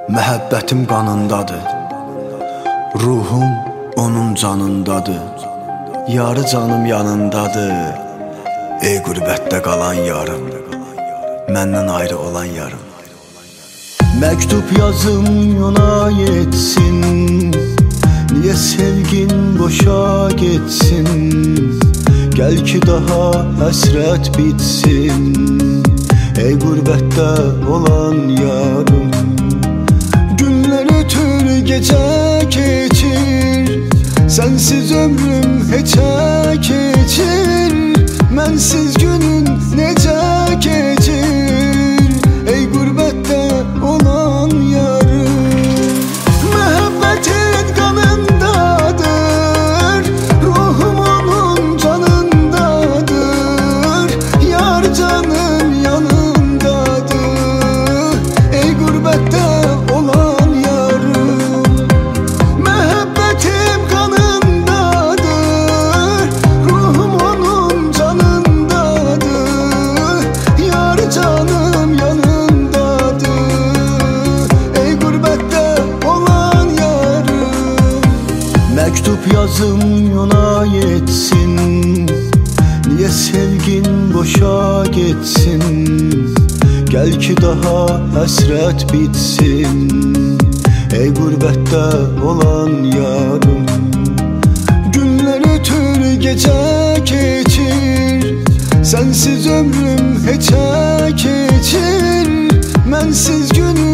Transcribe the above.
Məhəbbətim qanındadır, ruhum onun canındadır. Yarı canım yanındadır, ey qürbətdə qalan yarım, məndən ayrı olan yarım. Məktub yazım ona yetsin, niyə sevgin boşa getsin? Gəl ki daha həsrət bitsin, ey qürbətdə olan yarım. Günler ötür gece geçir, sensiz ömrüm heçe geçir. Mənsiz günün necə geçir, ey qürbətdə olan yarım. Məhəbbətin qanındadır, ruhum onun canındadır. Yar canım yanındadır, ey qürbətdə olan yarım. Məhəbbətim qanındadır, ruhum onun canındadır. Yar canım yanındadır, ey qürbətdə olan yarım. Məktub yazım ona yetsin, niyə sevgin boşa getsin? Gəl ki daha həsrət bitsin, ey qürbətdə olan yarım. Günler ötür gece geçir, sensiz ömrüm heçe geçir. Mənsiz günüm